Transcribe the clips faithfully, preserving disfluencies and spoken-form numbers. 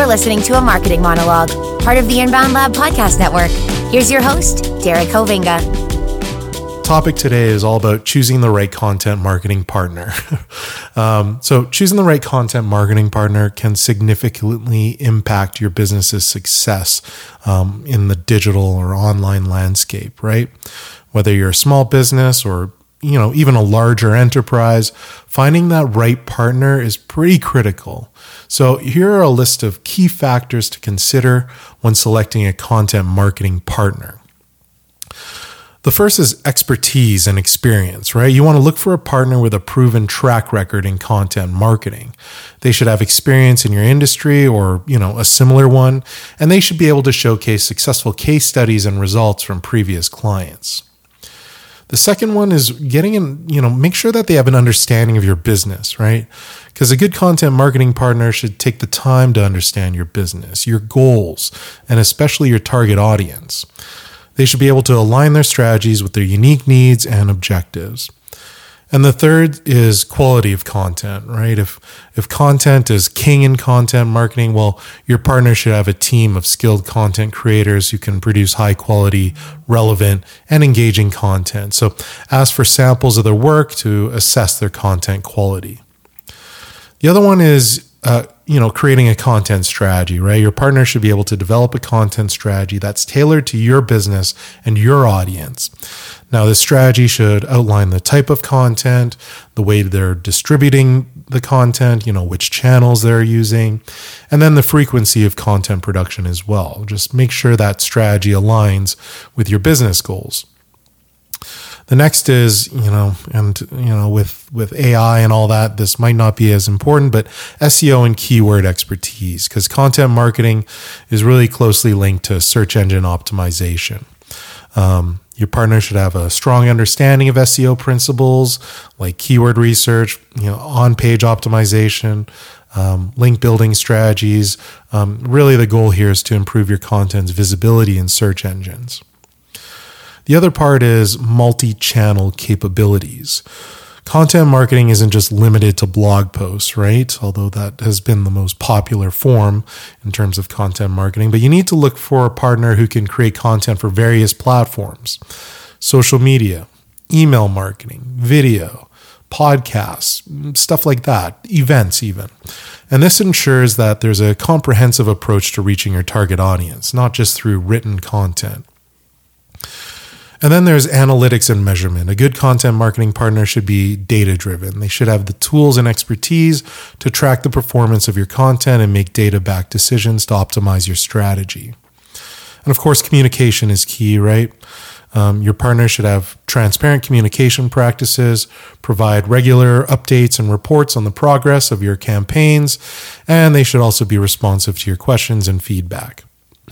You're listening to a marketing monologue, part of the Inbound Lab podcast network. Here's your host, Derek Hovinga. Topic today is all about choosing the right content marketing partner. um, so choosing the right content marketing partner can significantly impact your business's success um, in the digital or online landscape, right? Whether you're a small business or you know, even a larger enterprise, finding that right partner is pretty critical. So here are a list of key factors to consider when selecting a content marketing partner. The first is expertise and experience, right? You want to look for a partner with a proven track record in content marketing. They should have experience in your industry or, you know, a similar one, and they should be able to showcase successful case studies and results from previous clients. The second one is getting in, you know, make sure that they have an understanding of your business, right? Because a good content marketing partner should take the time to understand your business, your goals, and especially your target audience. They should be able to align their strategies with their unique needs and objectives. And the third is quality of content, right? If if content is king in content marketing, well, your partner should have a team of skilled content creators who can produce high quality, relevant, and engaging content. So ask for samples of their work to assess their content quality. The other one is Uh, you know, creating a content strategy, right? Your partner should be able to develop a content strategy that's tailored to your business and your audience. Now, this strategy should outline the type of content, the way they're distributing the content, you know, which channels they're using, and then the frequency of content production as well. Just make sure that strategy aligns with your business goals. The next is, you know, and, you know, with, with A I and all that, this might not be as important, but S E O and keyword expertise, because content marketing is really closely linked to search engine optimization. Um, your partner should have a strong understanding of S E O principles like keyword research, you know, on-page optimization, um, link building strategies. Um, really, the goal here is to improve your content's visibility in search engines. The other part is multi-channel capabilities. Content marketing isn't just limited to blog posts, right? Although that has been the most popular form in terms of content marketing. But you need to look for a partner who can create content for various platforms, social media, email marketing, video, podcasts, stuff like that, events even. And this ensures that there's a comprehensive approach to reaching your target audience, not just through written content. And then there's analytics and measurement. A good content marketing partner should be data-driven. They should have the tools and expertise to track the performance of your content and make data-backed decisions to optimize your strategy. And of course, communication is key, right? Um, your partner should have transparent communication practices, provide regular updates and reports on the progress of your campaigns, and they should also be responsive to your questions and feedback.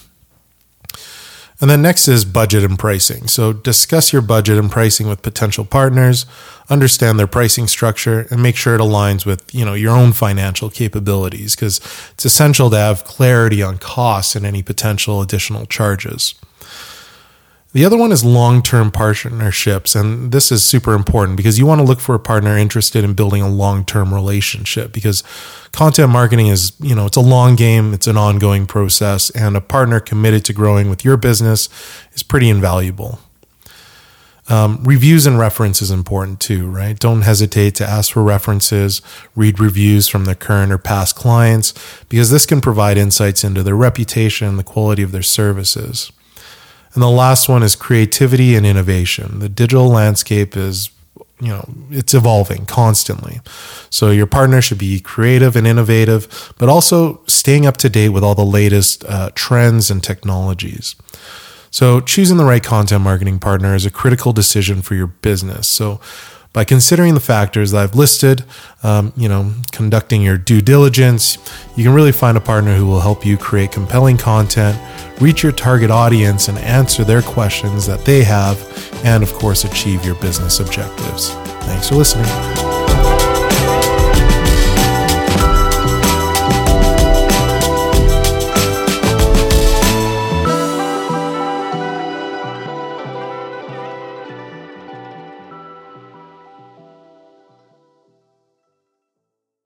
And then next is budget and pricing. So discuss your budget and pricing with potential partners, understand their pricing structure, and make sure it aligns with, you know, your own financial capabilities, because it's essential to have clarity on costs and any potential additional charges. The other one is long-term partnerships, and this is super important because you want to look for a partner interested in building a long-term relationship, because content marketing is, you know, it's a long game, it's an ongoing process, and a partner committed to growing with your business is pretty invaluable. Um, reviews and reference is important too, right? Don't hesitate to ask for references, read reviews from their current or past clients, because this can provide insights into their reputation and the quality of their services. And the last one is creativity and innovation. The digital landscape is, you know, it's evolving constantly. So your partner should be creative and innovative, but also staying up to date with all the latest uh, trends and technologies. So choosing the right content marketing partner is a critical decision for your business. So by considering the factors that I've listed, um, you know, conducting your due diligence, you can really find a partner who will help you create compelling content, reach your target audience, and answer their questions that they have, and of course, achieve your business objectives. Thanks for listening.